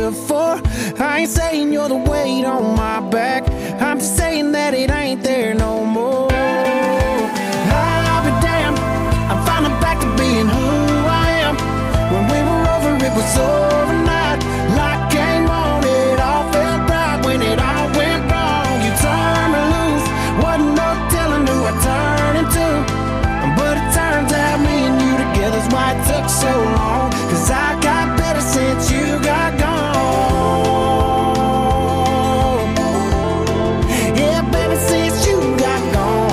before. I ain't saying you're the weight on my back, I'm just saying that it ain't there no more. I'll be damned, I'm finally back to being who I am. When we were over, it was overnight. Like game on, it all felt right. When it all went wrong, you turned me loose. Wasn't no telling who I turned into. But it turns out me and you together's why it took so long. 'Cause I got better since you got gone. Yeah, baby, since you got gone.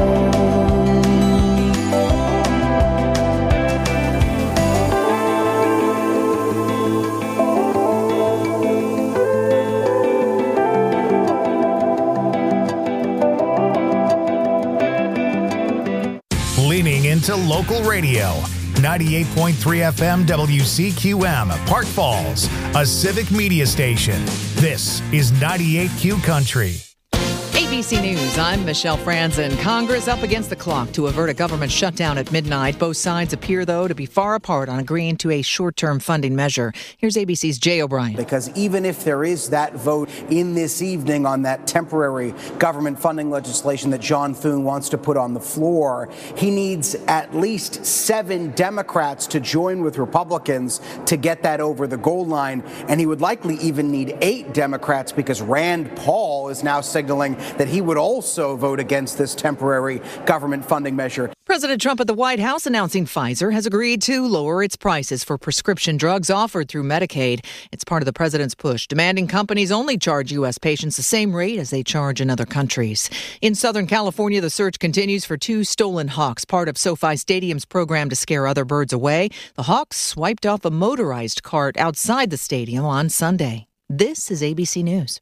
Leaning into local radio. 98.3 FM WCQM, Park Falls, a civic media station. This is 98Q Country. ABC News, I'm Michelle Franzen. Congress up against the clock to avert a government shutdown at midnight. Both sides appear, though, to be far apart on agreeing to a short-term funding measure. Here's ABC's Jay O'Brien. Because even if there is that vote in this evening on that temporary government funding legislation that John Thune wants to put on the floor, he needs at least 7 Democrats to join with Republicans to get that over the goal line. And he would likely even need 8 Democrats because Rand Paul is now signaling that he would also vote against this temporary government funding measure. President Trump at the White House announcing Pfizer has agreed to lower its prices for prescription drugs offered through Medicaid. It's part of the president's push, demanding companies only charge U.S. patients the same rate as they charge in other countries. In Southern California, the search continues for 2 stolen hawks, part of SoFi Stadium's program to scare other birds away. The hawks swiped off a motorized cart outside the stadium on Sunday. This is ABC News.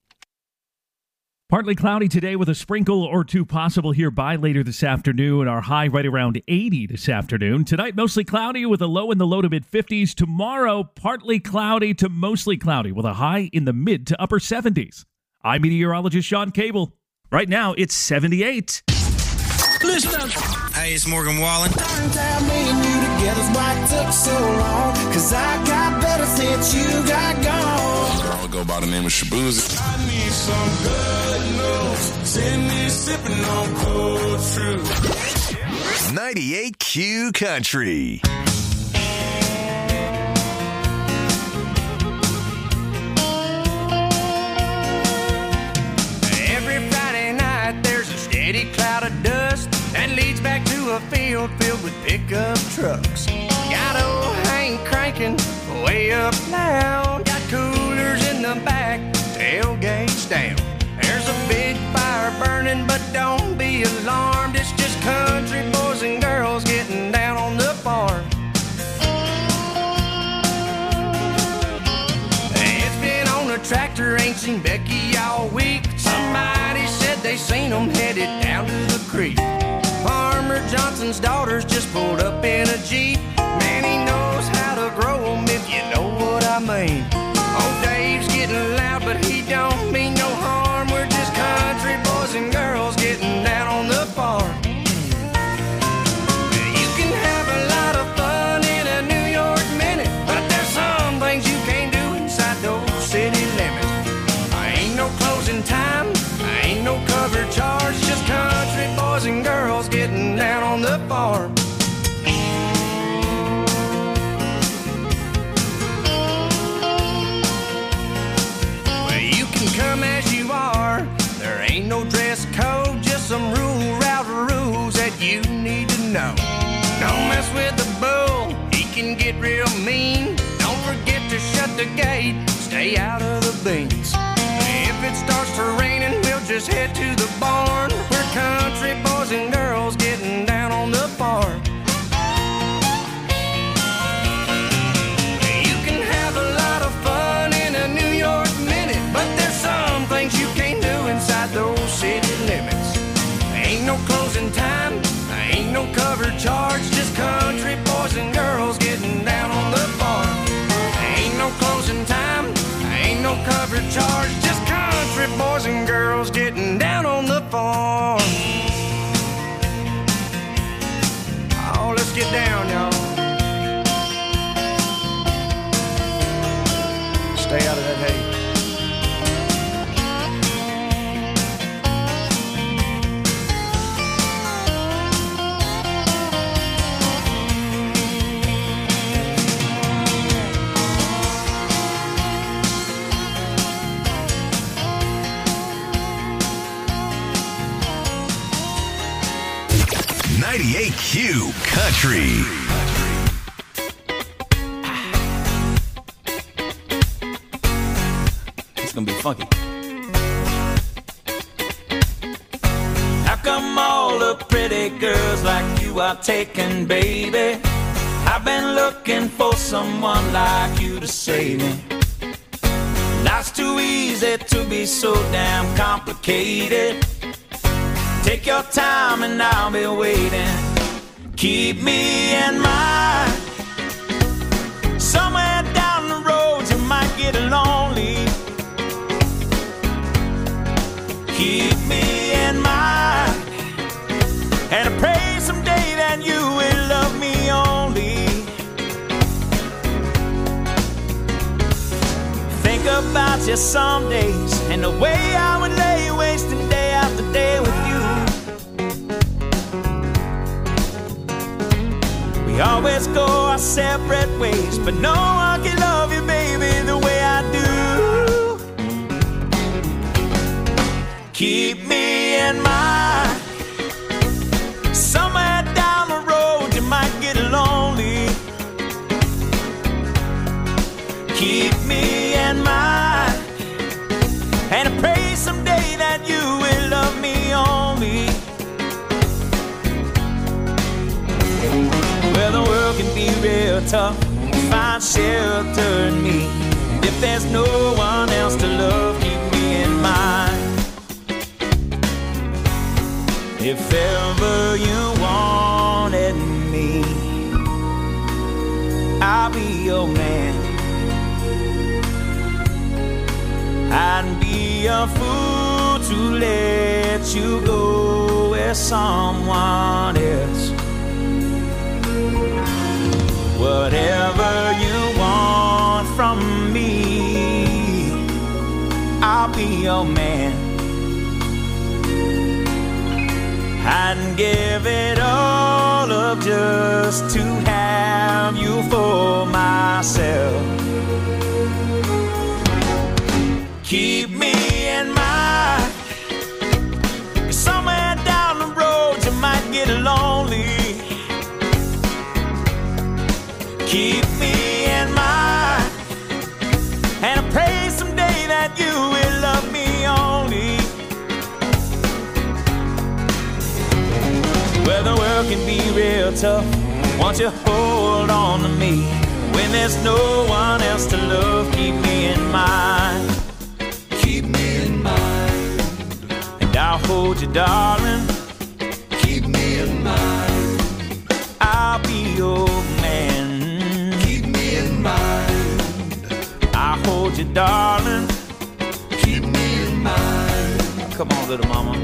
Partly cloudy today with a sprinkle or 2 possible here by later this afternoon. Our high right around 80 this afternoon. Tonight, mostly cloudy with a low in the low to mid-50s. Tomorrow, partly cloudy to mostly cloudy with a high in the mid to upper 70s. I'm meteorologist Sean Cable. Right now, it's 78. Listen up. Hey, it's Morgan Wallen. Turns out me and you together's why it took so long. 'Cause I got better since you got gone. I'll go by the name of Shabuzi. I need some good news. Send me sipping on cold fruit. 98Q Country. Every Friday night there's a steady cloud of dust that leads back to a field filled with pickup trucks. Got old Hank cranking way up loud. Got coolers in the back, tailgates down. There's a big fire burning, but don't be alarmed. It's just country boys and girls getting down on the farm. It's been on a tractor, ain't seen Becky all week. Somebody said they seen them headed down to the creek. Farmer Johnson's daughters just pulled up in a Jeep. Man, he knows how to grow them, if you know what I mean. Oh, Dave's getting loud, but he don't mean no harm. We're just country boys and girls getting down on the farm. You can have a lot of fun in a New York minute, but there's some things you can't do inside those city limits. Ain't no closing time, ain't no cover charge, just country boys and girls getting down on the farm. Well, you can come as you are, there ain't no dress code, just some route rules that you need to know. Don't mess with the bull, he can get real mean. Don't forget to shut the gate, stay out of the beans. If it starts to raining, we'll just head to the barn. We're country boys and girls getting down on the farm. You can have a lot of fun in a New York minute, but there's some things you can't do inside those city limits. Ain't no closing time, ain't no cover charge, just country boys and girls getting down on the farm. Ain't no closing time, ain't no cover charge, just country boys and girls getting down on the farm. Q Country. It's gonna be funky. How come all the pretty girls like you are taken, baby? I've been looking for someone like you to save me. Life's too easy to be so damn complicated. Take your time and I'll be waiting. Keep me in mind. Somewhere down the road you might get lonely. Keep me in mind. And I pray someday that you will love me only. Think about you some days and the way I would lay wasting day after day with you. We always go our separate ways, but no one can love you, baby, the way I do. Keep me in mind. Somewhere down the road you might get lonely. Keep me in mind. And I pray someday that you will love me only. Well, the world can be real tough. Find shelter in me. If there's no one else to love, keep me in mind. If ever you wanted me, I'll be your man. I'd be a fool to let you go with someone else. Whatever you want from me, I'll be your man. I'd give it all up just to have you for myself. Keep me in mind. Somewhere down the road you might get lonely. Keep me in mind. And I pray someday that you will love me only. Well, the world can be real tough. Won't you hold on to me? When there's no one else to love, keep me in mind. Keep me in mind. And I'll hold you, darling. Keep me in mind. I'll be your man. Keep me in mind. I'll hold you, darling. Keep me in mind. Come on, little mama.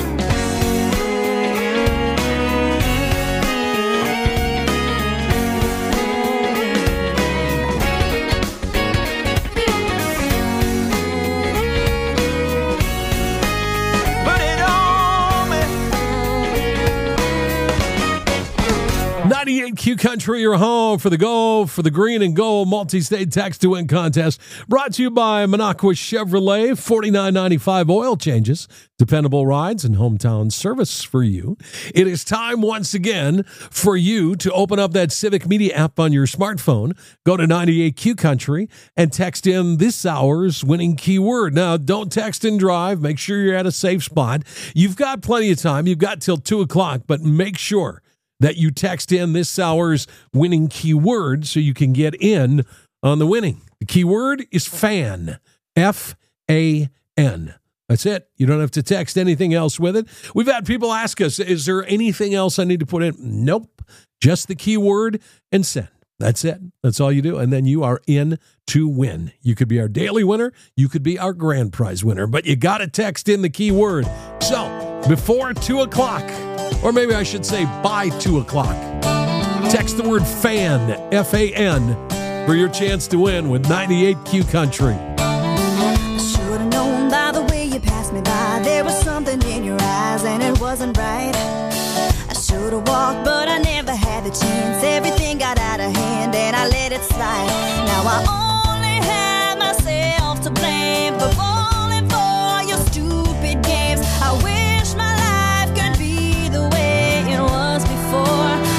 Q Country, your home for the Go for the Green and Gold multi-state tax to win contest. Brought to you by Minocqua Chevrolet. $49.95 oil changes, dependable rides, and hometown service for you. It is time once again for you to open up that Civic Media app on your smartphone. Go to 98Q Country and text in this hour's winning keyword. Now, don't text and drive. Make sure you're at a safe spot. You've got plenty of time. You've got till 2 o'clock, but make sure that you text in this hour's winning keyword so you can get in on the winning. The keyword is FAN, F-A-N. That's it. You don't have to text anything else with it. We've had people ask us, is there anything else I need to put in? Nope. Just the keyword and send. That's it. That's all you do. And then you are in to win. You could be our daily winner. You could be our grand prize winner. But you got to text in the keyword. So before 2 o'clock, or maybe I should say by 2 o'clock, text the word FAN, F-A-N, for your chance to win with 98Q Country. I should have known by the way you passed me by. There was something in your eyes and it wasn't right. I should have walked, but I never had the chance. Everything got out of hand and I let it slide. Now I only have myself to blame for falling for your stupid games. I wish my life could be the way it was before.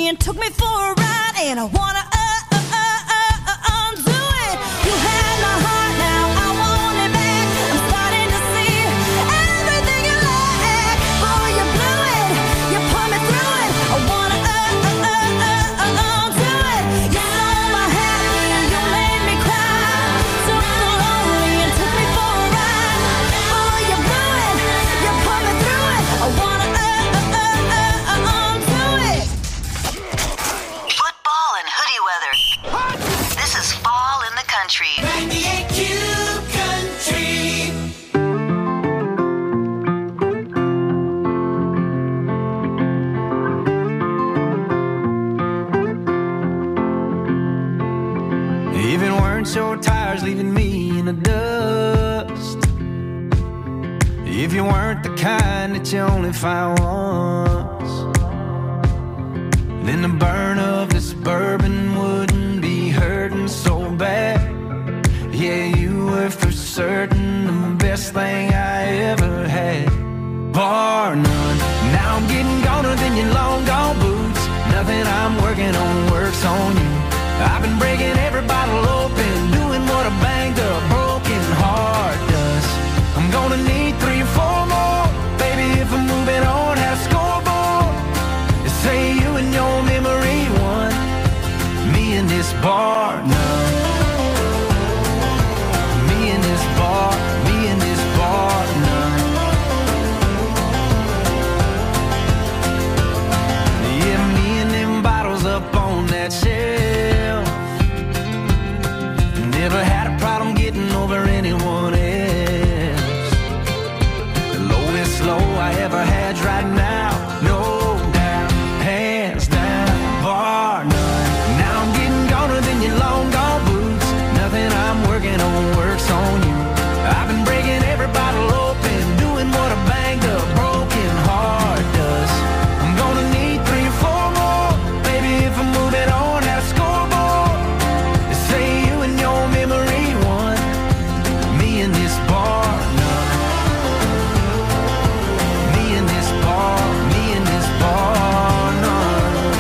lonely and took me for a ride, and I wanna undo it. You had my heart, now I want it back. I'm starting to see everything you lack. Boy, you blew it, you put me through it. I wanna undo it. You stole my happy, you made me cry. Took me lonely and took me for a ride. Boy, you blew it, you put me through it. I wanna undo it. Football and hoodie weather. This is Fall in the Country. 98Q Country. If it weren't your tires leaving me in the dust, if you weren't the kind that you only find once, then the burn of this bourbon wouldn't be hurting so bad. Yeah, you were for certain the best thing I ever had, bar none. Now I'm getting goner than your long gone boots. Nothing I'm working on works on you. I've been breaking every bottle open, doing what a banged up broken heart does. I'm gonna need 3 or 4 more, baby, if I'm moving on. Have a scoreboard, say you and your memory won. Me in this bar, none. Me in this bar, me in this bar, none. Yeah, me and them bottles up on that shelf. Never had a problem getting over anyone else. The lowest low I ever had's right now, no doubt, hands down, bar none. Now I'm getting goner than your long gone boots. Nothing I'm working on works on you. I've been breaking every bottle open, doing what a banged up broken heart does. I'm gonna need 3 or 4 more, baby, if I'm moving on. Have a scoreboard, say you and your memory won. Me in this bar, none. Me in this bar, me in this bar, none.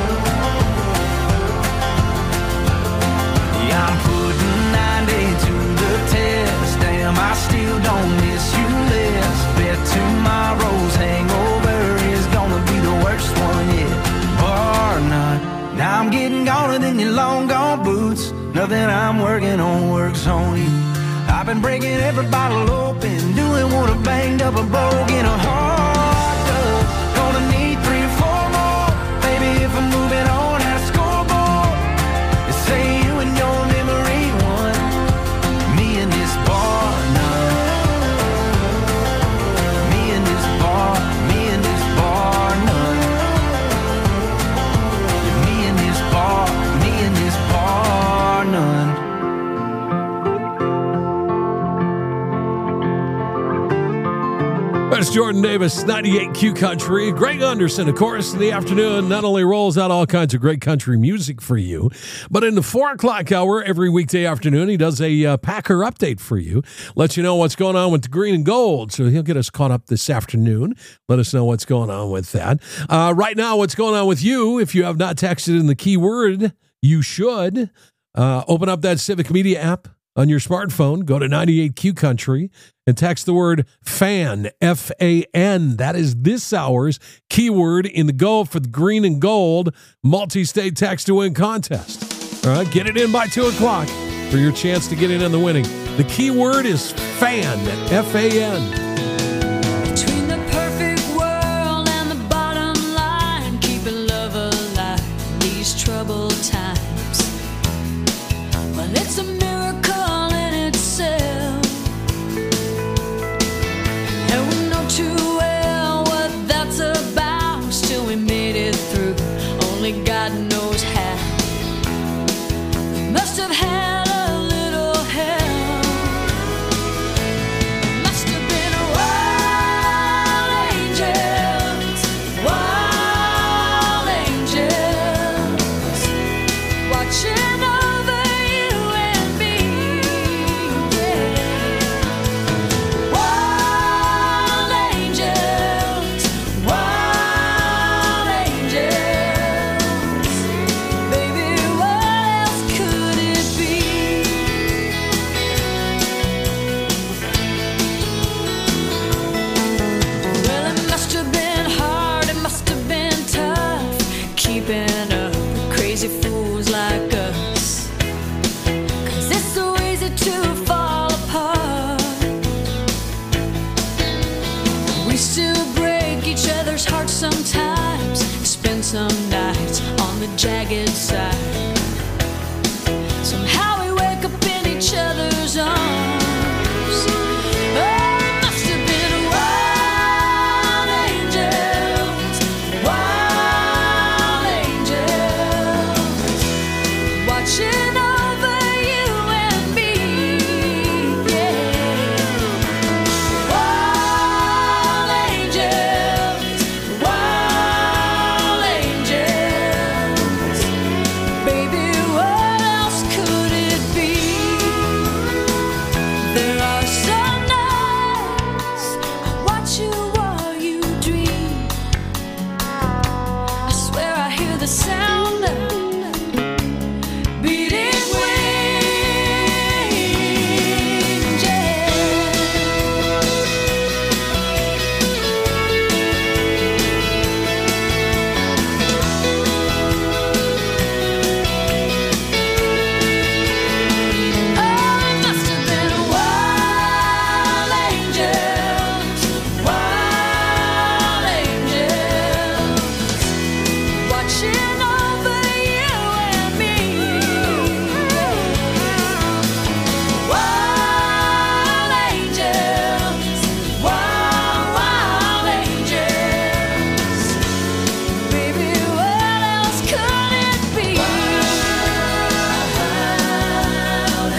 Yeah, I'm putting 90 to the test. Damn, I still don't miss you less. Bet tomorrow's hangover is gonna be the worst one yet. Bar none. Now I'm getting goner than your long gone boots. Nothing I'm working on works on you. I've been breaking every bottle open, doing what a banged up a broken heart does. Gonna need 3 or 4 more, baby, if I'm moving on. Have a scoreboard, say you and your memory won. Me in this bar, none. Me in this bar, me in this bar, none. Me in this bar, me in this bar, none. That's Jordan Davis, 98Q Country. Greg Anderson, of course, in the afternoon, not only rolls out all kinds of great country music for you, but in the 4 o'clock hour every weekday afternoon, he does a Packer update for you. Lets you know what's going on with the green and gold. So he'll get us caught up this afternoon. Let us know what's going on with that. Right now, what's going on with you, if you have not texted in the keyword, you should. Open up that Civic Media app on your smartphone, go to 98Q Country, and text the word FAN, F-A-N. That is this hour's keyword in the Go for the Green and Gold multi-state text to win contest. All right, get it in by 2 o'clock for your chance to get in on the winning. The keyword is FAN, F-A-N. Between the perfect world and the bottom line, keeping love alive in these troubled times. Well, it's a miracle in itself. And we know too well what that's about. Still we made it through. Only God knows how. We must have had a little help. Must have been a jagged side. Somehow we wake up in each other's arms. Oh, must have been wild angels, watching over you and me. Yeah. Wild angels, baby, what else could it be? There are some nights I watch you while you dream. I swear I hear the sound of beating wings, yeah. Oh, it must have been wild angels, watching over you and me. Wild angels, baby, what else could it be? Wild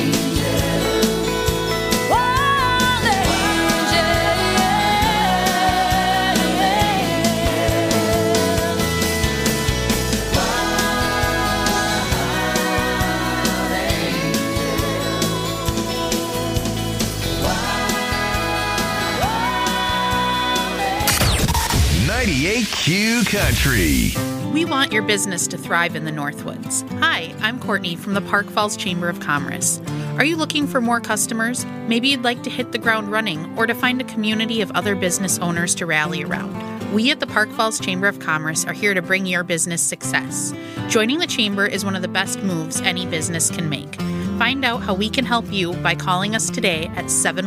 Q Country. We want your business to thrive in the Northwoods. Hi, I'm Courtney from the Park Falls Chamber of Commerce. Are you looking for more customers? Maybe you'd like to hit the ground running or to find a community of other business owners to rally around. We at the Park Falls Chamber of Commerce are here to bring your business success. Joining the Chamber is one of the best moves any business can make. Find out how we can help you by calling us today at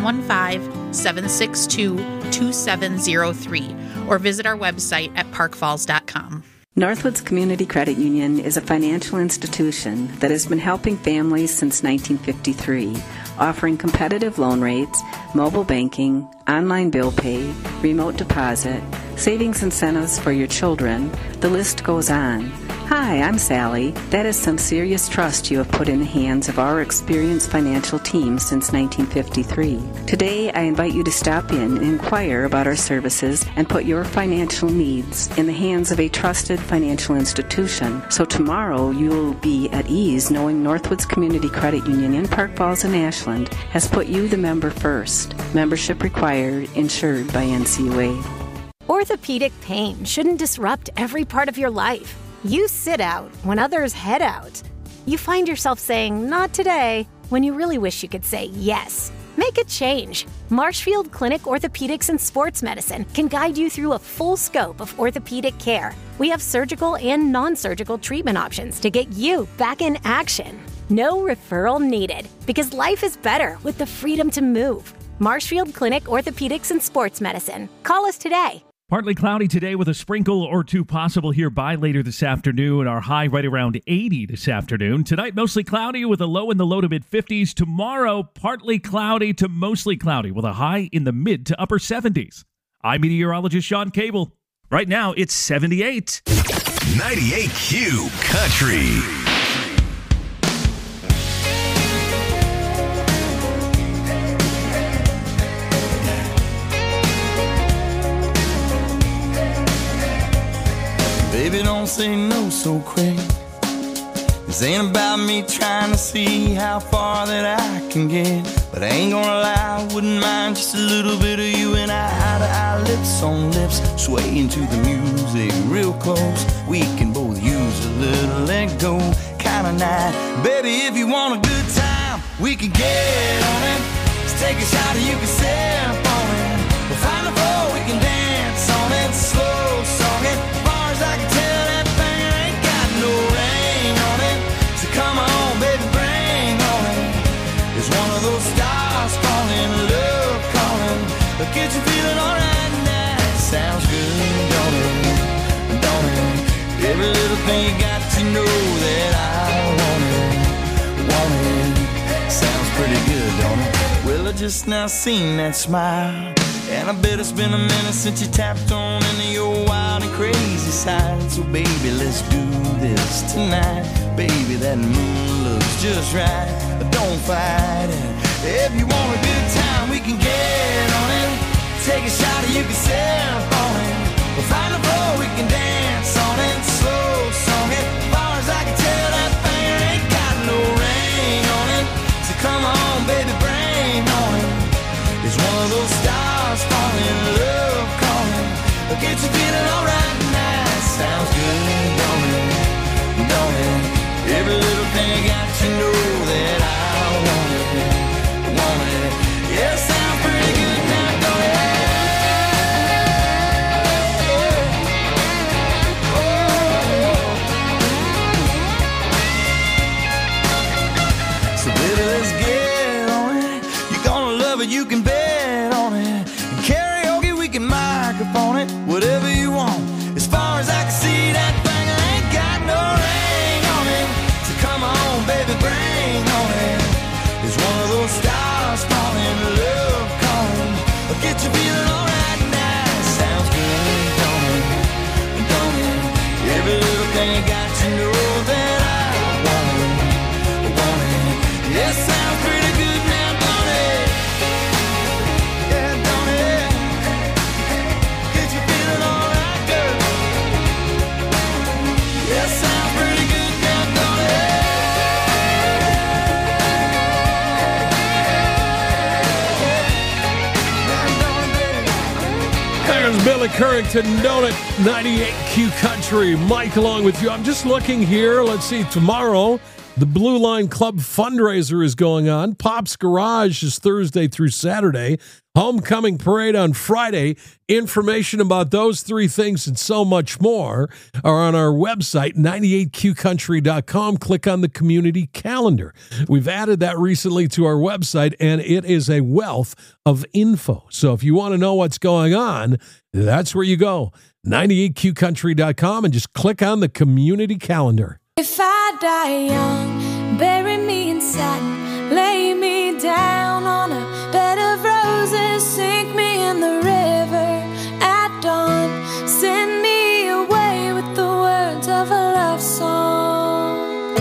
715-762-2703 or visit our website at parkfalls.com. Northwoods Community Credit Union is a financial institution that has been helping families since 1953, offering competitive loan rates, mobile banking, online bill pay, remote deposit, savings incentives for your children. The list goes on. Hi, I'm Sally. That is some serious trust you have put in the hands of our experienced financial team since 1953. Today, I invite you to stop in and inquire about our services and put your financial needs in the hands of a trusted financial institution. So tomorrow, you'll be at ease knowing Northwoods Community Credit Union in Park Falls and Ashland has put you, the member, first. Membership required, insured by NCUA. Orthopedic pain shouldn't disrupt every part of your life. You sit out when others head out. You find yourself saying, not today, when you really wish you could say yes. Make a change. Marshfield Clinic Orthopedics and Sports Medicine can guide you through a full scope of orthopedic care. We have surgical and non-surgical treatment options to get you back in action. No referral needed, because life is better with the freedom to move. Marshfield Clinic Orthopedics and Sports Medicine. Call us today. Partly cloudy today with a sprinkle or two possible here by later this afternoon. Our high right around 80 this afternoon. Tonight, mostly cloudy with a low in the low to mid-50s. Tomorrow, partly cloudy to mostly cloudy with a high in the mid to upper 70s. I'm meteorologist Sean Cable. Right now, it's 78. 98Q Country. Baby, don't say no so quick. This ain't about me trying to see how far that I can get. But I ain't gonna lie, I wouldn't mind just a little bit of you and I, eye to eye, lips on lips, swaying to the music real close. We can both use a little let go kind of night. Baby, if you want a good time, we can get on it. Let's take a shot and you can sip on it. We'll find a floor, we can dance on it. Slow song it. I can tell that thing ain't got no ring on it. So come on, baby, bring on it. It's one of those stars falling, love calling. But get you feeling alright now. Sounds good, don't it? Don't it? Every little thing you got I just now seen that smile. And I bet it's been a minute since you tapped on into your wild and crazy side. So baby, let's do this tonight. Baby, that moon looks just right. Don't fight it. If you want a good time, we can get on it. Take a shot or you can sip on it. We'll find a floor, we can dance on it. Slow song it. As far as I can tell, that thing ain't got no ring on it. So come on, baby, bring on it. It's one of those stars falling, love calling. It'll get you feeling alright now. Sounds good, don't it? Don't it? Every little thing got you know that I want it. Want it? Yeah, sounds pretty good now, don't it? So baby, let's get on it. You're gonna love it, you can bet on it. And karaoke, we can microphone it. Whatever you want. As far as I can see, that thing ain't got no ring on it. So come on, baby, bring on it. It's one of those stars falling, love calling. I'll get you feeling alright now. Sounds good, don't it? Don't it? Every little thing got you know that I want it. Want it? Yeah, sounds pretty good now, don't it? Yeah, don't it? Get you feeling alright, girl. Yeah, sounds pretty good now, don't it? There's Billy Currington, don't it? 98Q Country. Mike along with you. I'm just looking here. Let's see. Tomorrow, the Blue Line Club fundraiser is going on. Pop's Garage is Thursday through Saturday. Homecoming Parade on Friday. Information about those three things and so much more are on our website, 98qcountry.com. Click on the community calendar. We've added that recently to our website, and it is a wealth of info. So if you want to know what's going on, that's where you go, 98qcountry.com, and just click on the community calendar. If I die young, bury me in satin, lay me down on a bed of roses, sink me in the river at dawn, send me away with the words of a love song.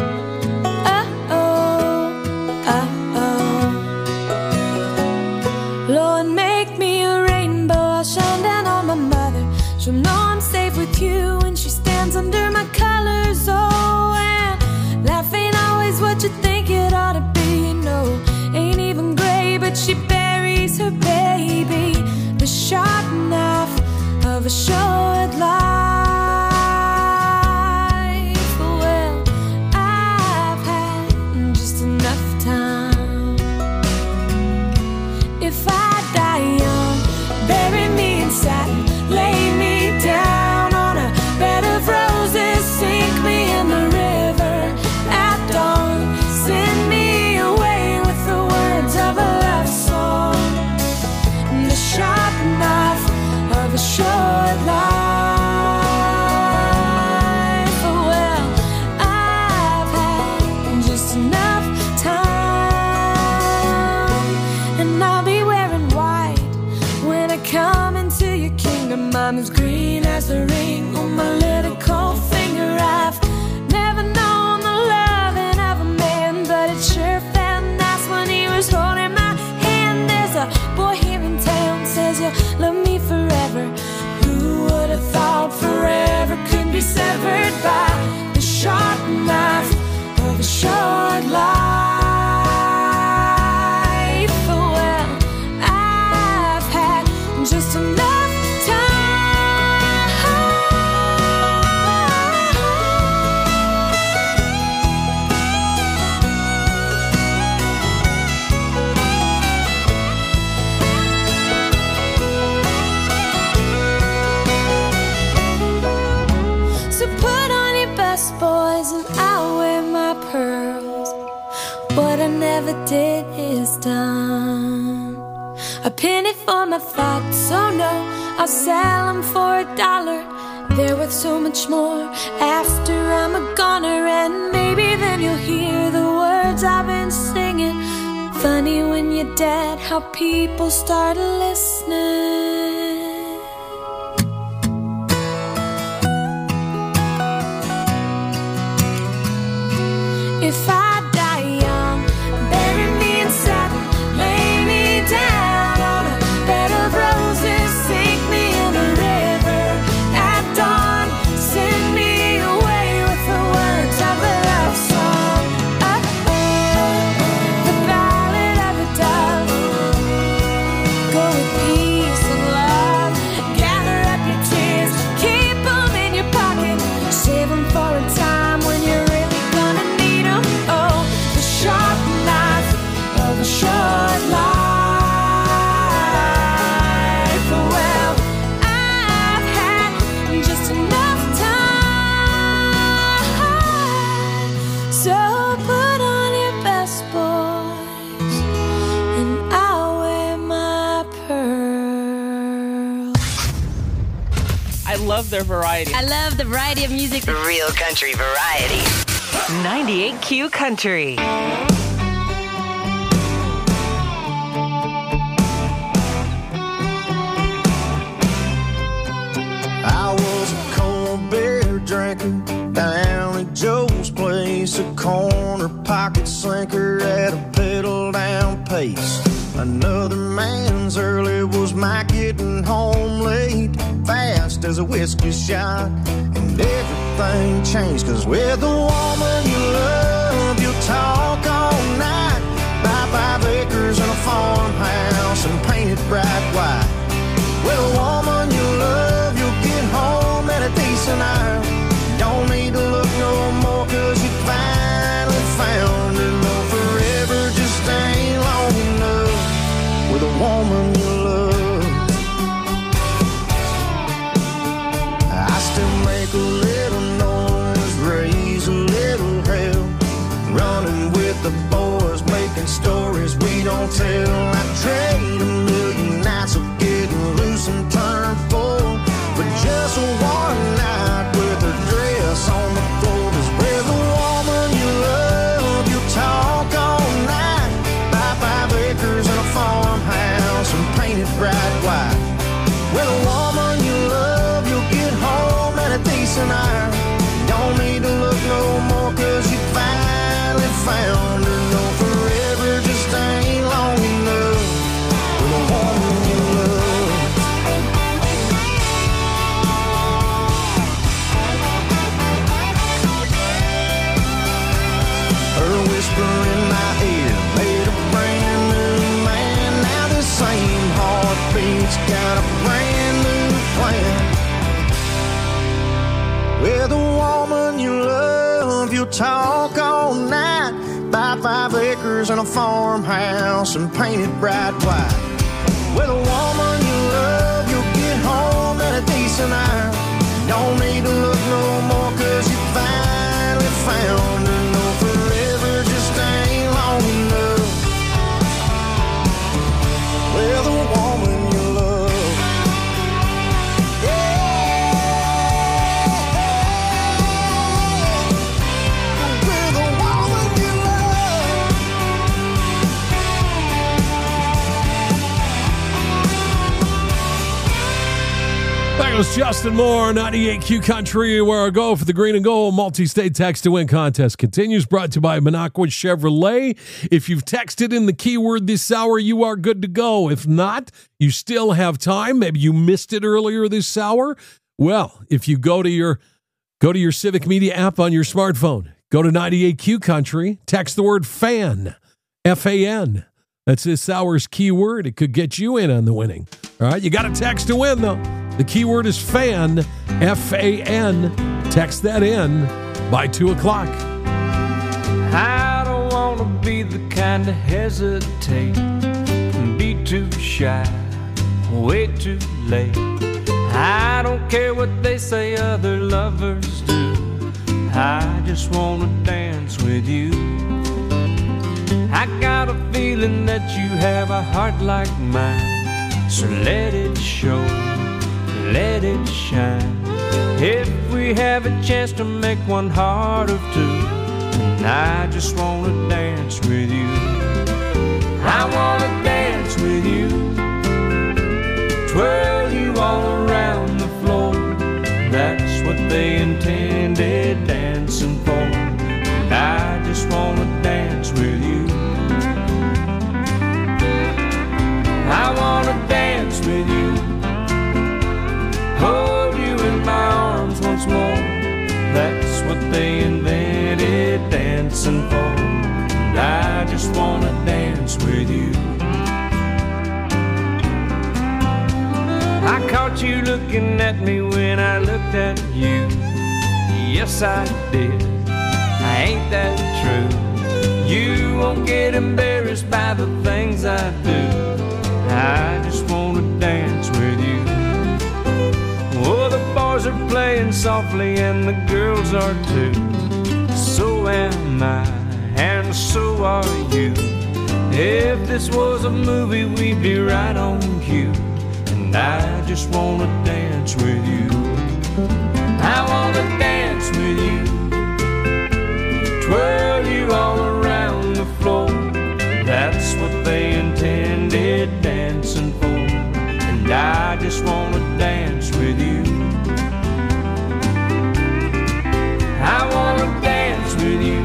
Lord, make me a rainbow, I'll shine down on my mother. She'll know I'm safe with you when she stands under my colors. Oh, and life ain't always what you think it ought to be. No, ain't even gray, but she buries her baby. The sharp knife of a short life. Well, I've had just enough time. If I die young, bury me in satin, lay me down on a bed of roses, sink me in the river at dawn, send me away with the words of a love song. The sharp knife of a short life. Well, I've had just enough time, and I'll be wearing white when I come into your kingdom. I'm as green as the ring on my little cold finger. I've never known the loving of a man, but it sure felt nice when he was holding my hand. There's a boy here in town says you'll love me forever. Who would have thought forever could be severed by the sharp knife of a short life? Well, I've had just enough So put on your best boys and I'll wear my pearls. What I never did is done. A penny for my thoughts, oh no, I'll sell them for $1. They're worth so much more after I'm a goner. And maybe then you'll hear the words I've been singing Funny when you're dead, how people start listening. If I die young, bury me in satin, lay me down on a bed of roses, sink me in a river at dawn, send me away with the words of a love song. The ballad of a dove. Go with peace and love. Gather up your tears, keep them in your pocket, save them for a time when you're really gonna need them. Oh, the sharp knife of a short life. Well, I've had just enough time. So put on your best, boys, and I'll wear my pearl. I love their variety. I love the variety of music. Real country variety. 98Q Country. I was a cold beer drinker down at Joe's place, a corner pocket slinker at a pedal down pace. Another man's early was my getting home late, fast as a whiskey shot, and everything changed, 'cause with the woman you love, you'll talk all night, buy 5 acres and a farmhouse and paint it bright white. With a woman you love, you'll get home at a decent hour. Don't need to look no more, 'cause you finally found her. No, forever just ain't long enough with a woman you love. I still make a little noise, raise a little hell, running with the boys, making stories we don't tell. I trade a million nights of getting loose and turn full for just one night with her dress on the floor. 'Cause with a woman you love, you'll talk all night, buy 5 acres and a farmhouse and paint it bright white. With a woman you love, you'll get home at a decent hour. Don't need to look no more, 'cause you finally found her. No, forever just ain't long enough with a woman you love. Her whisper in my ear made a brand new man. Now the same heartbeat's got a brand new plan. With a woman you love, you'll talk all night, buy 5 acres and a farmhouse and paint it bright white. With a woman you love, you'll get home at a decent hour. Don't need to look no more, 'cause you finally found her. No, forever just ain't long enough with a woman you love. With a woman you love. That goes Justin Moore, 98Q Country, where our Go for the Green and Gold multi-state text to win contest continues. Brought to you by Minocqua Chevrolet. If you've texted in the keyword this hour, you are good to go. If not, you still have time. Maybe you missed it earlier this hour. Well, if you go to your Civic Media app on your smartphone, go to 98Q Country, text the word FAN, F-A-N. That's this hour's keyword. It could get you in on the winning. All right, you got a text to win, though. The keyword is FAN, F-A-N. Text that in by 2 o'clock. I don't want to be the kind to hesitate and be too shy, way too late. I don't care what they say other lovers do. I just want to dance with you. I got a feeling that you have a heart like mine, so let it show, let it shine. If we have a chance to make one heart of two, and I just want to dance with you. I wanna dance with you, twirl you all around the floor. That's what they intended dancing for. And I just wanna dance with you. I wanna dance with you, hold you in my arms once more. That's what they invented dancing for. And I just wanna dance with you. I caught you looking at me when I looked at you. Yes, I did. Ain't that true? You won't get embarrassed by the things I do. I just wanna dance with you. Oh, the boys are playing softly and the girls are too. So am I, and so are you. If this was a movie, we'd be right on cue. And I just wanna dance with you. I wanna dance with you, twirl you all around the floor. That's what they intended dancing for. And I just wanna dance with you. I wanna dance with you,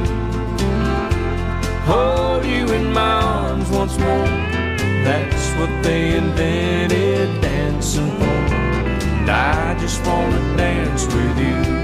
hold you in my arms once more. That's what they invented dancing for. And I just wanna dance with you.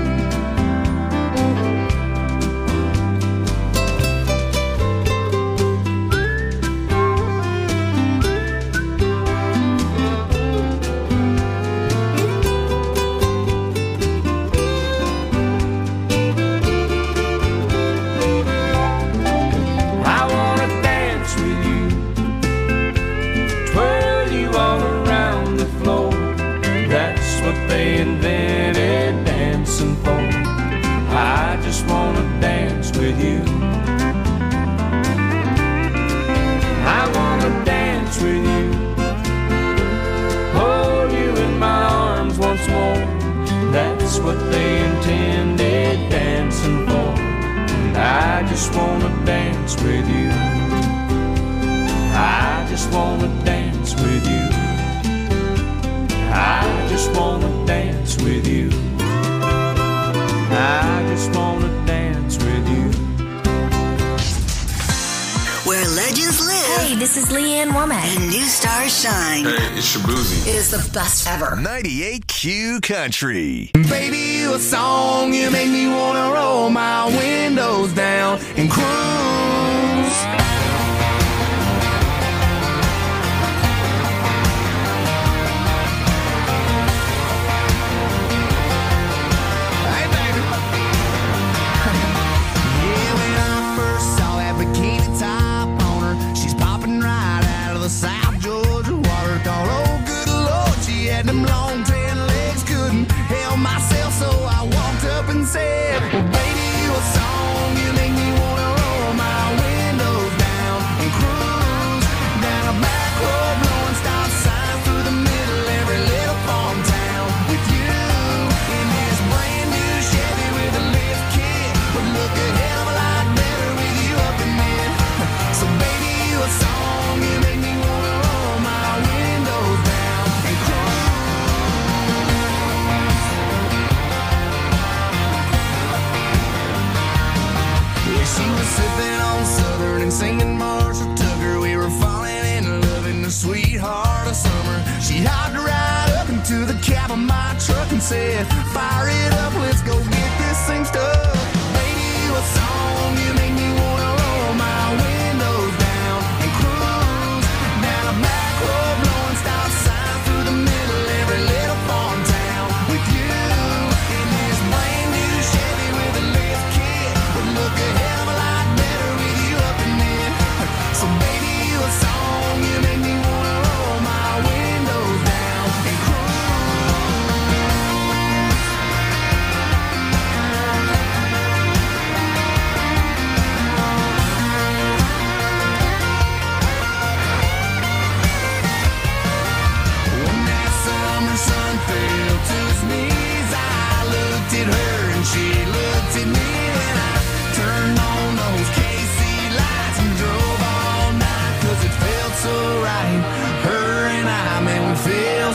They invented dancing for. I just wanna dance with you. I wanna dance with you, hold you in my arms once more. That's what they intended dancing for. And I just wanna dance with you. I just wanna dance with you. I just wanna dance with you. I just wanna dance with you. Where legends live. Hey, this is Leanne Womack. And new stars shine. Hey, it's Shabuzi. It is the best ever. 98Q Country. Baby, you a song, you make me wanna roll my windows down and cruise. South Georgia water, thought, oh good Lord, she had them long tan legs, couldn't help myself, so I walked up and said, well baby, you a song, you make me wanna roll my windows down and cruise down a back road, blowing stop signs through the middle every little farm town with you in this brand new Chevy with a lift kit, would look a hell of a lot better with you up in it. So baby, you a song, you make me wanna roll my windows down and cruise. Yeah, she was sipping on Southern and singing Marshall Tucker. We were falling in love in the sweetheart of summer. She hopped right up into the cab of my truck and said, fire it up, let's go get this thing stuck. Baby, you a song, you make me wanna roll my windows down and cruise down a back road, blowing stop signs through the middle every little farm town with you in this brand new Chevy with a lift kit, would look a hell of a lot better with you up in it. So baby, you a song, you make me wanna roll my windows down and cruise. When that summer sun fell to its knees, I looked at her and she looked at me, and I turned on those KC lights and drove all night, 'cause it felt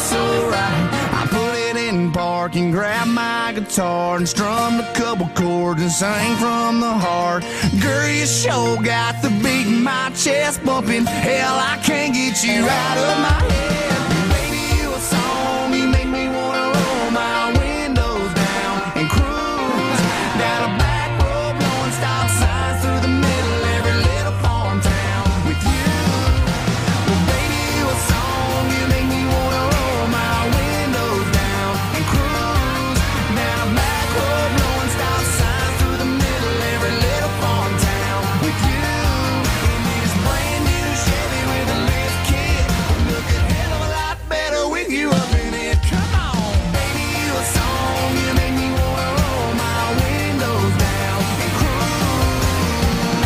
so right. I put it in park and grab my guitar and strummed a couple chords and sang from the heart. Girl, you sure got the beat in my chest bumping. Hell, I can't get you out of my head. Baby, you a song, you make me wanna roll my windows down and cruise down a back road, blowing stop signs through the middle every little farm town with you. Well, baby, you a song, you make me wanna roll my windows down and cruise down a back road, blowing stop signs through the middle every little farm town with you. In this brand new Chevy with a lift kit, look a hell of a lot better with you up in it. Come on, baby, you a song, you make me wanna roll my windows down and cruise.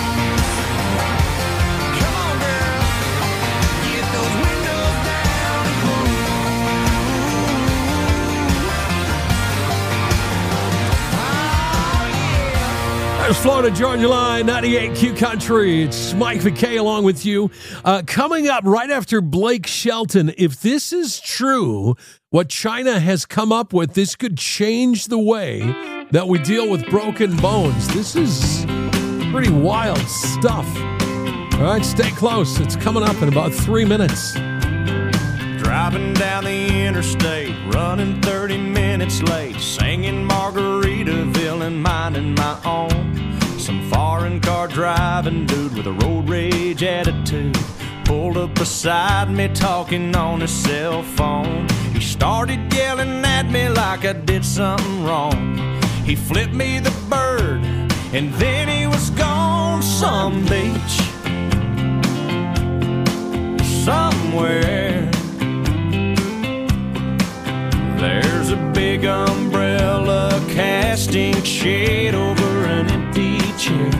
Come on, girl, get those windows down and cruise. There's Florida Georgia Line, 98 Q Country. It's Mike McKay along with you. Coming up right after Blake Shelton, if this is true, what China has come up with, this could change the way that we deal with broken bones. This is pretty wild stuff. All right, stay close. It's coming up in about 3 minutes. Driving down the interstate, running 30 minutes late, singing Margaritaville and minding my own. Some foreign car driving dude with a road rage attitude pulled up beside me talking on his cell phone. He started yelling at me like I did something wrong. He flipped me the bird and then he was gone. Some beach somewhere, there's a big umbrella casting shade over an empty chair.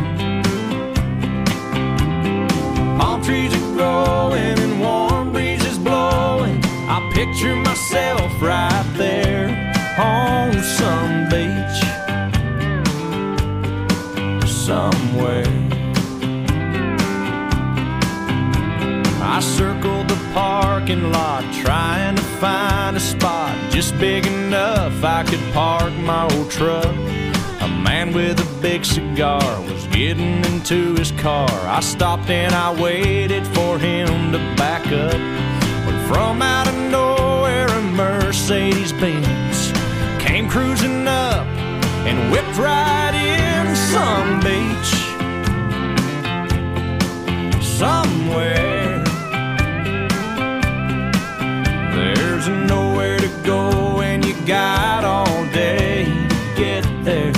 Palm trees are growing and warm breezes blowing. I picture myself right there on some beach somewhere. I circled the parking lot trying to find a spot just big enough I could park my old truck. A man with a big cigar was getting into his car. I stopped and I waited for him to back up. When from out of nowhere a Mercedes-Benz came cruising up and whipped right in. Some beach somewhere, there's nowhere to go and you got all day to get there.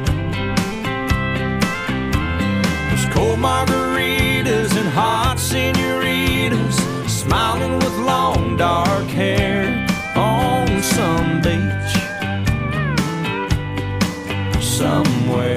There's cold margaritas and hot senoritas smiling with long dark hair on some beach somewhere.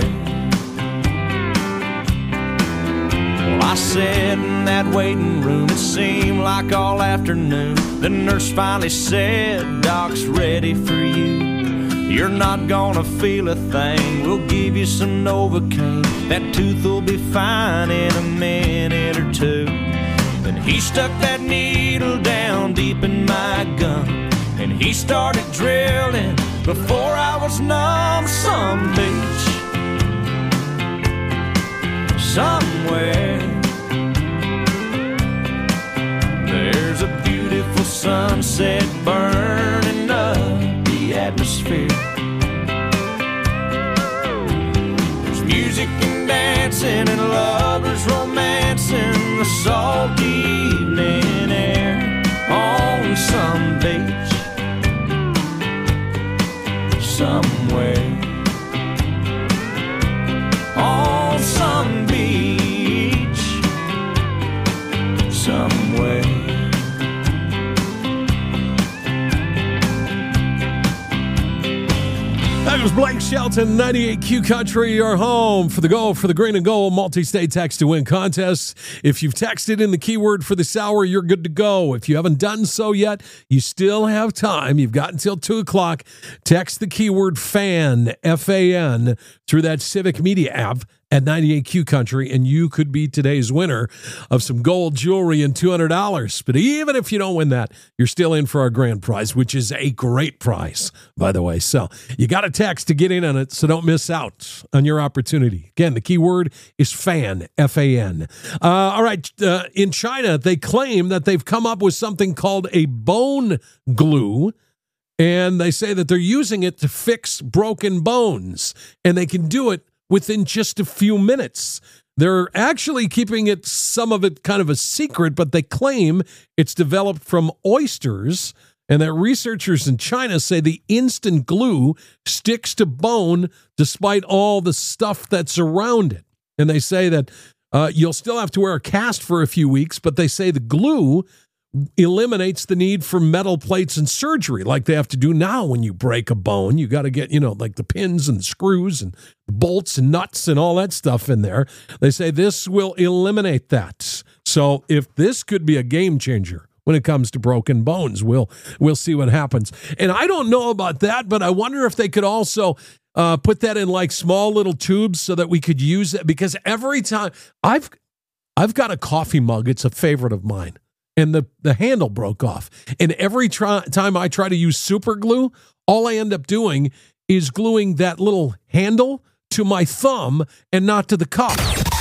Well, I sat in that waiting room, it seemed like all afternoon. The nurse finally said, Doc's ready for you. You're not gonna feel a thing, we'll give you some Novocaine. That tooth will be fine in a minute or two. Then he stuck that needle down deep in my gum, and he started drilling before I was numb. Some beach somewhere, there's a beautiful sunset burning up the atmosphere. There's music and dancing and lovers romancing the salty evening air on some beach somewhere. On some beach somewhere. That was Blake Shelton, 98 Q Country, your home for the goal for the green and gold multi-state text to win contest. If you've texted in the keyword for this hour, you're good to go. If you haven't done so yet, you still have time. You've got until 2 o'clock. Text the keyword FAN, F-A-N, through that Civic Media app at 98Q Country, and you could be today's winner of some gold jewelry and $200. But even if you don't win that, you're still in for our grand prize, which is a great prize, by the way. So you got a text to get in on it, so don't miss out on your opportunity. Again, the key word is FAN, F-A-N. All right, in China, they claim that they've come up with something called a bone glue, and they say that they're using it to fix broken bones, and they can do it within just a few minutes. They're actually keeping it, some of it kind of a secret, but they claim it's developed from oysters, and that researchers in China say the instant glue sticks to bone despite all the stuff that's around it. And they say that you'll still have to wear a cast for a few weeks, but they say the glue eliminates the need for metal plates and surgery like they have to do now when you break a bone. You got to get, like the pins and screws and bolts and nuts and all that stuff in there. They say this will eliminate that. So if this could be a game changer when it comes to broken bones, we'll see what happens. And I don't know about that, but I wonder if they could also put that in like small little tubes so that we could use it, because every time I've got a coffee mug, it's a favorite of mine, and the handle broke off. And every time I try to use super glue, all I end up doing is gluing that little handle to my thumb and not to the cup.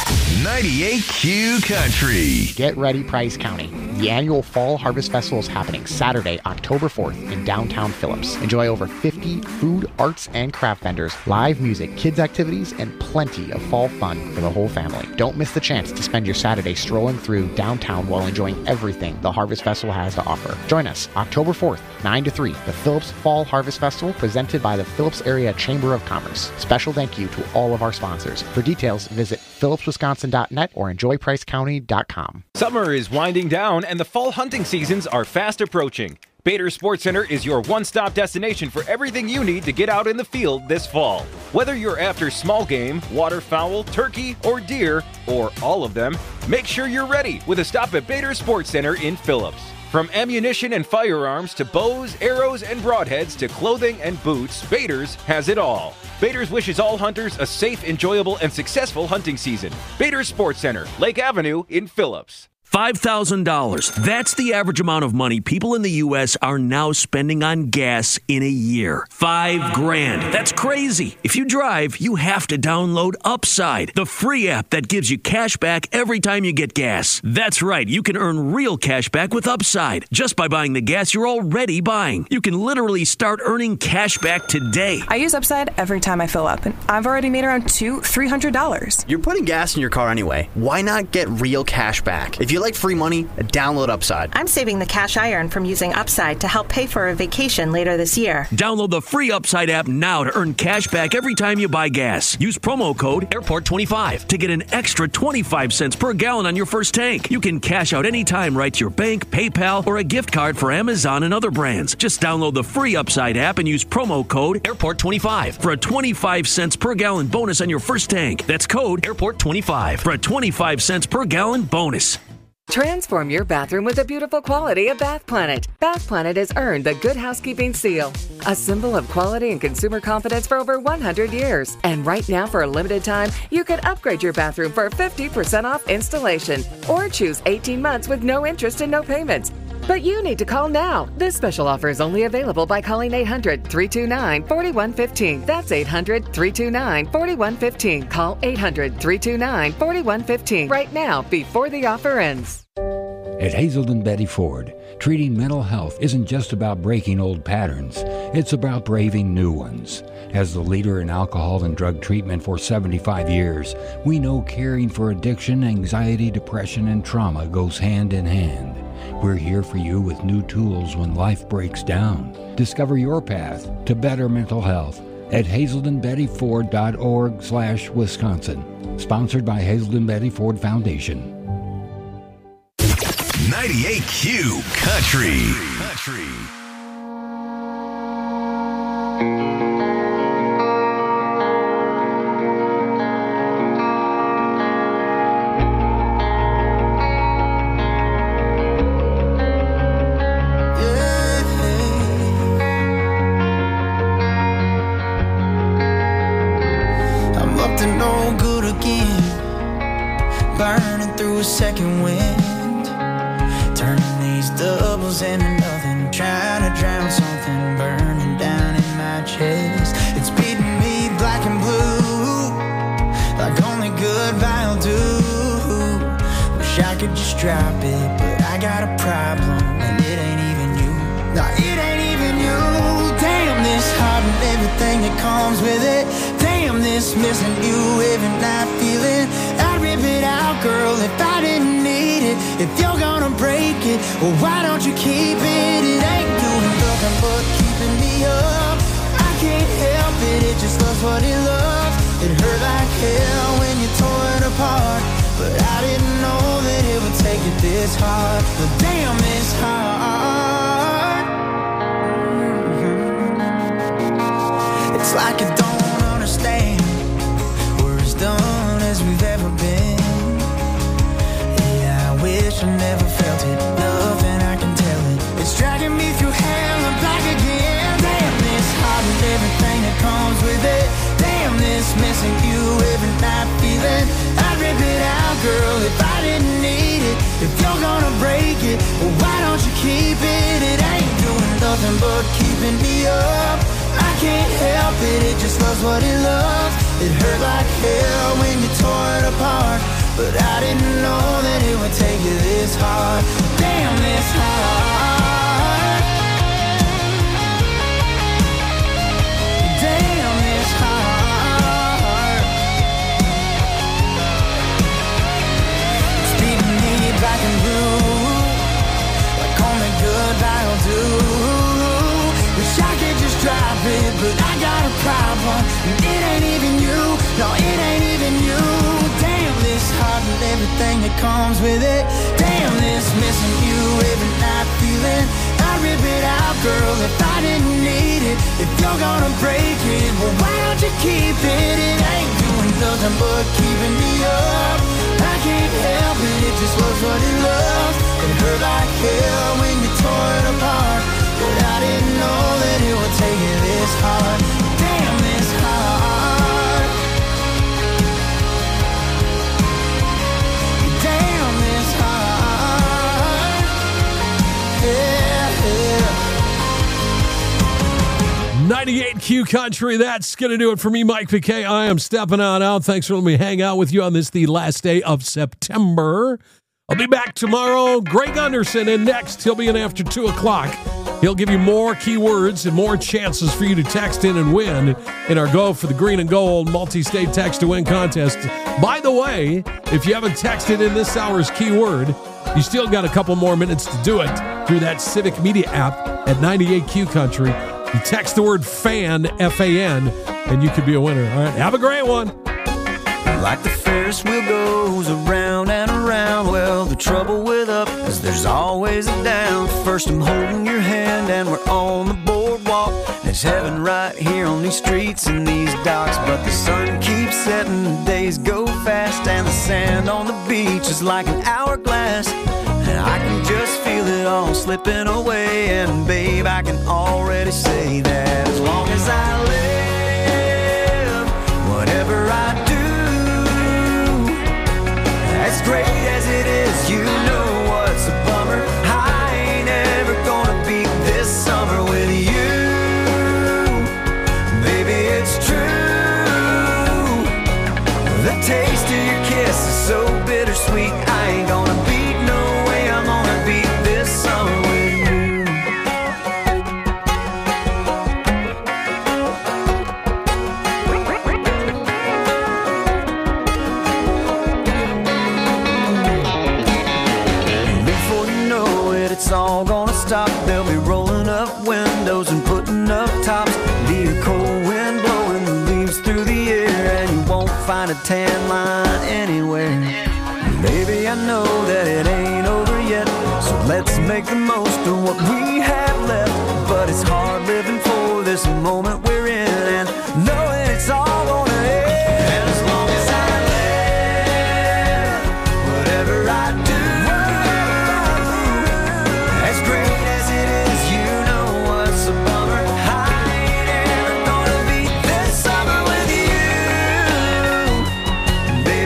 98Q Country. Get ready, Price County. The annual Fall Harvest Festival is happening Saturday, October 4th in downtown Phillips. Enjoy over 50 food, arts, and craft vendors, live music, kids' activities, and plenty of fall fun for the whole family. Don't miss the chance to spend your Saturday strolling through downtown while enjoying everything the Harvest Festival has to offer. Join us October 4th, 9 to 3, the Phillips Fall Harvest Festival, presented by the Phillips Area Chamber of Commerce. Special thank you to all of our sponsors. For details, visit phillipswisconsin.net or enjoypricecounty.com. Summer is winding down and the fall hunting seasons are fast approaching. Bader Sports Center is your one-stop destination for everything you need to get out in the field this fall. Whether you're after small game, waterfowl, turkey, or deer, or all of them, make sure you're ready with a stop at Bader Sports Center in Phillips. From ammunition and firearms to bows, arrows, and broadheads to clothing and boots, Bader's has it all. Bader's wishes all hunters a safe, enjoyable, and successful hunting season. Bader's Sports Center, Lake Avenue in Phillips. $5,000. That's the average amount of money people in the U.S. are now spending on gas in a year. $5,000. That's crazy. If you drive, you have to download Upside, the free app that gives you cash back every time you get gas. That's right. You can earn real cash back with Upside just by buying the gas you're already buying. You can literally start earning cash back today. I use Upside every time I fill up, and I've already made around $300. You're putting gas in your car anyway. Why not get real cash back? If you like free money, download Upside. I'm saving the cash I earn from using Upside to help pay for a vacation later this year. Download the free Upside app now to earn cash back every time you buy gas. Use promo code AIRPORT25 to get an extra 25 cents per gallon on your first tank. You can cash out anytime right to your bank, PayPal, or a gift card for Amazon and other brands. Just download the free Upside app and use promo code AIRPORT25 for a 25 cents per gallon bonus on your first tank. That's code AIRPORT25 for a 25 cents per gallon bonus. Transform your bathroom with the beautiful quality of Bath Planet. Bath Planet has earned the Good Housekeeping Seal, a symbol of quality and consumer confidence for over 100 years. And right now, for a limited time, you can upgrade your bathroom for 50% off installation or choose 18 months with no interest and no payments. But you need to call now. This special offer is only available by calling 800-329-4115. That's 800-329-4115. Call 800-329-4115 right now before the offer ends. At Hazelden Betty Ford, treating mental health isn't just about breaking old patterns. It's about braving new ones. As the leader in alcohol and drug treatment for 75 years, we know caring for addiction, anxiety, depression, and trauma goes hand in hand. We're here for you with new tools when life breaks down. Discover your path to better mental health at hazeldenbettyford.org/Wisconsin. Sponsored by Hazelden Betty Ford Foundation. 98Q Country. again, burning through a second wind, turning these doubles into nothing, trying to drown something burning down in my chest. It's beating me black and blue, like only goodbye will do. Wish I could just drop it, but I got a problem, and it ain't even you. No, it ain't even you. Damn, this heart and everything that comes with it. Damn, this missing you every night feeling. I'd rip it out, girl, if I didn't need it. If you're gonna break it, well, why don't you keep it? It ain't doing nothing but keeping me up. I can't help it, it just loves what it loves. It hurt like hell when you tore it apart, but I didn't know that it would take it this hard. But damn, it's hard. It's like I don't understand. We're as done as we've ever been. Yeah, I wish I never felt it. Nothing I can tell it. It's dragging me through hell and back again. Damn, this heart and everything that comes with it. Damn, this missing you every night feeling. I'd rip it out, girl, if I didn't need it. If you're gonna break it, well, why don't you keep it? It ain't doing nothing but keeping me up. I can't help it, it just loves what it loves. It hurt like hell when you tore it apart, but I didn't know that it would take you this hard. Damn, this hard. Damn, this hard. It's beating me back and blue, like only goodbye will do. Wish I could just drop it, but I got a problem, and it ain't even you. No, it ain't even you. Damn, this heart and everything that comes with it. Damn, this missing you every night feeling. I'd rip it out, girl, if I didn't need it. If you're gonna break it, well, why don't you keep it? It ain't doing nothing but keeping me up. I can't help it, it just loves what it loves. It hurt like hell when you tore it apart, but I didn't know that it would take you this hard. Damn, this hard. Damn, this hard. Yeah, yeah. 98Q Country, that's going to do it for me, Mike McKay. I am stepping on out. Thanks for letting me hang out with you on this, the last day of September. I'll be back tomorrow. Greg Gunderson, and next he'll be in after 2 o'clock. He'll give you more keywords and more chances for you to text in and win in our Go for the Green and Gold multi-state text to win contest. By the way, if you haven't texted in this hour's keyword, you still got a couple more minutes to do it through that Civic Media app at 98Q Country. You text the word FAN, F-A-N, and you could be a winner. All right, have a great one. Like the Ferris wheel goes around and around, well, the trouble with up is there's always a down. First I'm holding your hand and we're on the boardwalk. It's heaven right here on these streets and these docks. But the sun keeps setting, the days go fast, and the sand on the beach is like an hourglass. And I can just feel it all slipping away. And babe, I can already say that as long as I live, whatever I do, as great as it is, you know what's a bummer. I ain't ever gonna beat this summer with you. Baby, it's true. The taste of your kiss is so bittersweet. I ain't gonna beat, no way I'm gonna beat this summer with you. It's all gonna stop. They'll be rolling up windows and putting up tops. Be a cold wind blowing the leaves through the air, and you won't find a tan line anywhere. Baby, I know that it ain't over yet, so let's make the most of what we have left. But it's hard living for this moment we're in, and knowing it's all gonna end. And as long as I live, whatever I do, as great as it is, you know what's a bummer. I ain't ever gonna beat this summer with you. Baby,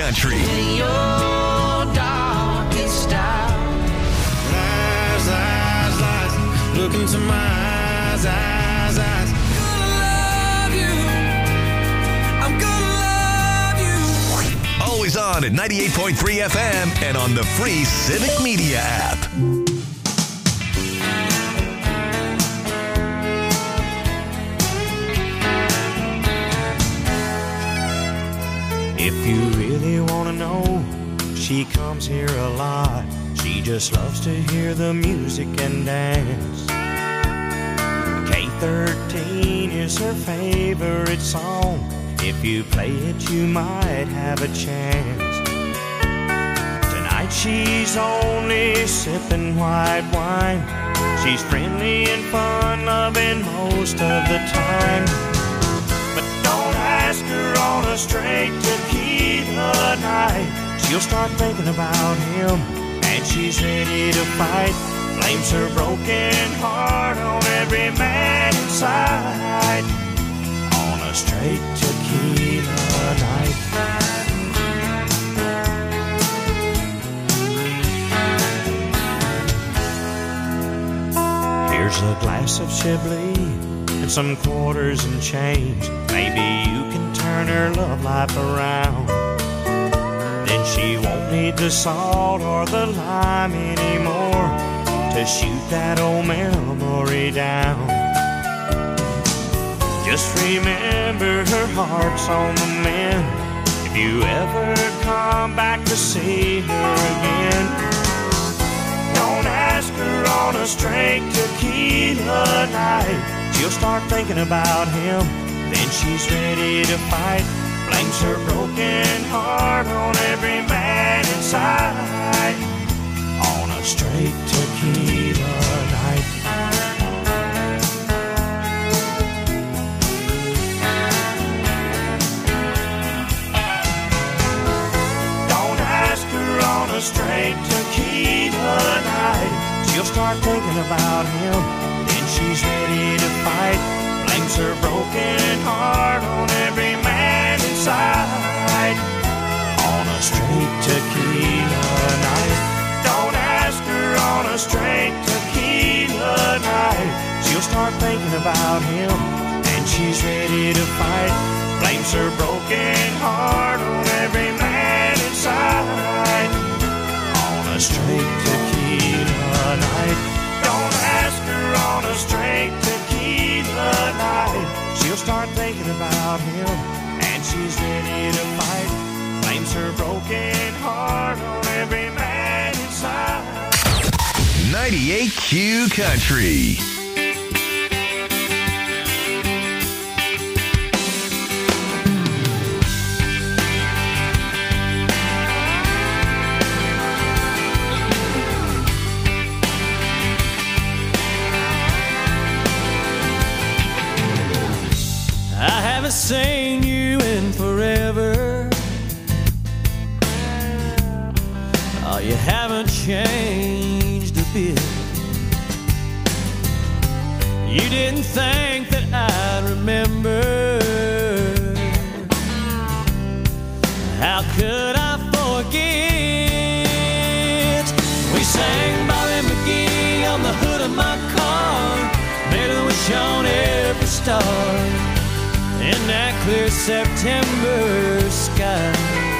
Country. In your darkest hour. Lies, lies, lies. Look into my eyes, eyes, eyes. Always on at 98.3 FM and on the free Civic Media app. If you really want to know, she comes here a lot. She just loves to hear the music and dance. K13 is her favorite song. If you play it, you might have a chance. Tonight she's only sipping white wine. She's friendly and fun-loving most of the time. But don't ask her on a straight tequila night. She'll start thinking about him, and she's ready to fight. Blames her broken heart on every man inside. On a straight tequila night. Here's a glass of Chablis and some quarters and change. Maybe you can turn her love life around. Then she won't need the salt or the lime anymore to shoot that old memory down. Just remember her heart's on the mend. If you ever come back to see her again, don't ask her on a straight tequila night. She'll start thinking about him, then she's ready to fight. Blames her broken heart on every man inside. On a straight tequila night. A straight tequila night. She'll start thinking about him, then she's ready to fight. Blames her broken heart on every man inside. On a straight tequila night. Don't ask her on a straight tequila night. She'll start thinking about him, and she's ready to fight. Blames her broken heart on every man inside. A straight tequila night. Don't ask her on a straight tequila night. She'll start thinking about him, and she's ready to fight. Blames her broken heart on every man inside. 98Q Country. Seen you in forever. Oh, you haven't changed a bit. You didn't think that I'd remember. How could I forget? We sang Bobby McGee on the hood of my car, made a wish on every star. In that clear September sky,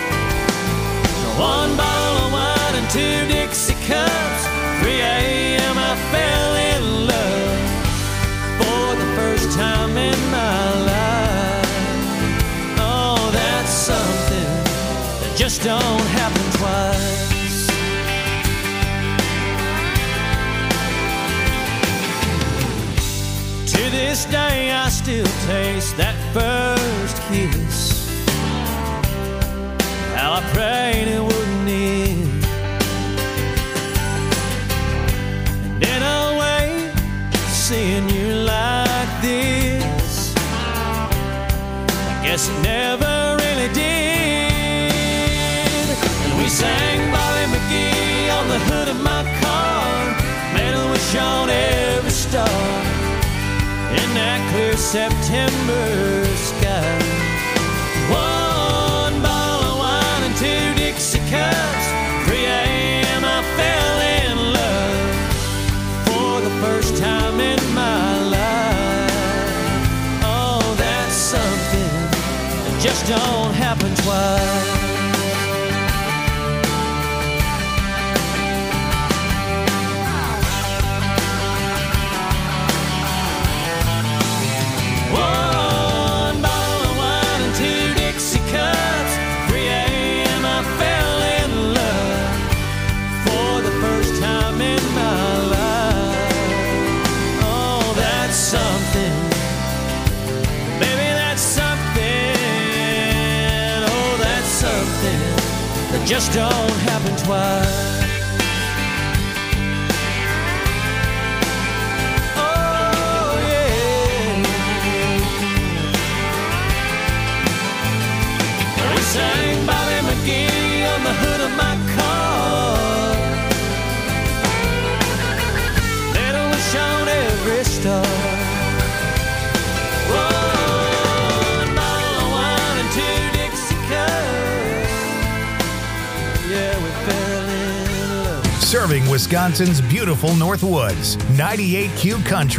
1 bottle of wine and 2 Dixie cups. 3 a.m. I fell in love for the first time in my life. Oh, that's something that just don't happen twice. To this day I still taste that first kiss. How I prayed it wouldn't end. And in a way, seeing you like this, I guess it never really did. And we sang Bobby McGee on the hood of my car, made a wish on every star. In that clear September sky, 1 bottle of wine and 2 Dixie cups. 3 a.m. I fell in love for the first time in my life. Oh, that's something that just don't happen twice. Just don't happen twice. Oh, yeah. We sang Bobby McGee on the hood of my car. Little was on every star. One bottle of wine and 2 Dixie cups. Yeah, we fell in love. Serving Wisconsin's beautiful North Woods. 98Q Country.